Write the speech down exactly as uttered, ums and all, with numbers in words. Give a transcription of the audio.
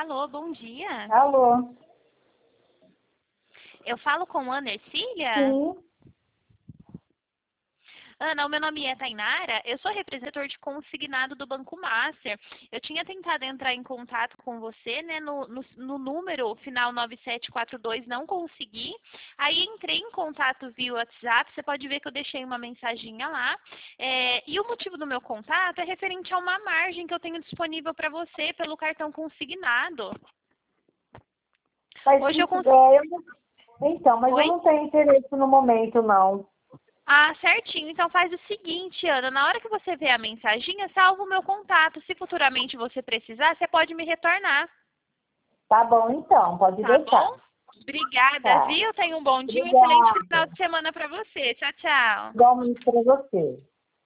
Alô, bom dia. Alô? Eu falo com Ana Ercília? Sim. Ana, o meu nome é Tainara, eu sou representador de consignado do Banco Master. Eu tinha tentado entrar em contato com você, né, no, no, no número final nove sete quatro dois, não consegui. Aí entrei em contato via WhatsApp, você pode ver que eu deixei uma mensaginha lá. É, e o motivo do meu contato é referente a uma margem que eu tenho disponível para você pelo cartão consignado. Mas Hoje eu isso, consegui... é, eu não- então, mas eu Oi? não tenho interesse no momento, não. Ah, certinho. Então faz o seguinte, Ana, na hora que você vê a mensaginha, salva o meu contato. Se futuramente você precisar, você pode me retornar. Tá bom, então, pode Tá deixar. bom? Obrigada, Tá. viu? Tenha um bom dia e um excelente final Obrigada. de semana para você. Tchau, tchau. Igualmente para você.